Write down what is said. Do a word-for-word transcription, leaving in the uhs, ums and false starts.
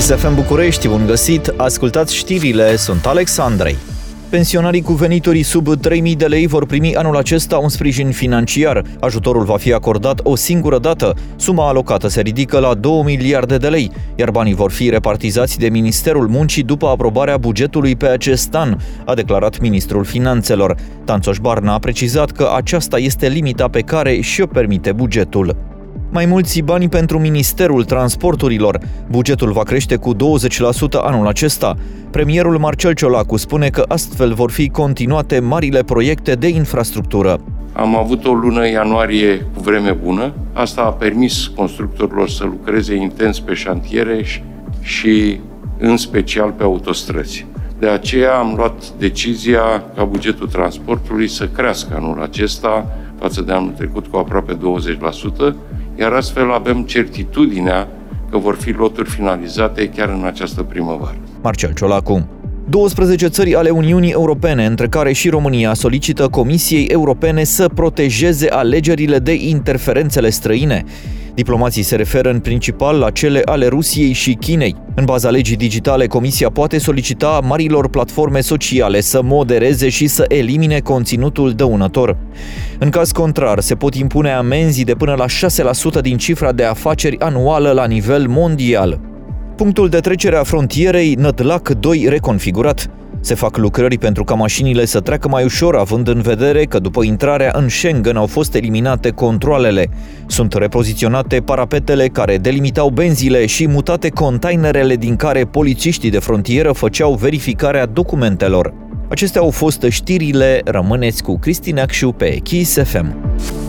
Kiss F M București, bun găsit, ascultați știrile, sunt Alex Andrei. Pensionarii cu venituri sub trei mii de lei vor primi anul acesta un sprijin financiar. Ajutorul va fi acordat o singură dată. Suma alocată se ridică la două miliarde de lei, iar banii vor fi repartizați de Ministerul Muncii după aprobarea bugetului pe acest an, a declarat ministrul Finanțelor. Tanțoș Barna a precizat că aceasta este limita pe care și-o permite bugetul. Mai mulți bani pentru Ministerul Transporturilor. Bugetul va crește cu douăzeci la sută anul acesta. Premierul Marcel Ciolacu spune că astfel vor fi continuate marile proiecte de infrastructură. Am avut o lună ianuarie cu vreme bună. Asta a permis constructorilor să lucreze intens pe șantiere și în special pe autostrăzi. De aceea am luat decizia ca bugetul transportului să crească anul acesta față de anul trecut cu aproape douăzeci la sută, iar astfel avem certitudinea că vor fi loturi finalizate chiar în această primăvară. Marcel Ciolacu. douăsprezece țări ale Uniunii Europene, între care și România, solicită Comisiei Europene să protejeze alegerile de interferențele străine. Diplomații se referă în principal la cele ale Rusiei și Chinei. În baza legii digitale, Comisia poate solicita marilor platforme sociale să modereze și să elimine conținutul dăunător. În caz contrar, se pot impune amenzi de până la șase la sută din cifra de afaceri anuală la nivel mondial. Punctul de trecere a frontierei Nădlac doi reconfigurat. Se fac lucrări pentru ca mașinile să treacă mai ușor, având în vedere că după intrarea în Schengen au fost eliminate controalele. Sunt repoziționate parapetele care delimitau benzile și mutate containerele din care polițiștii de frontieră făceau verificarea documentelor. Acestea au fost știrile, rămâneți cu Cristi Neacșu pe Kiss F M.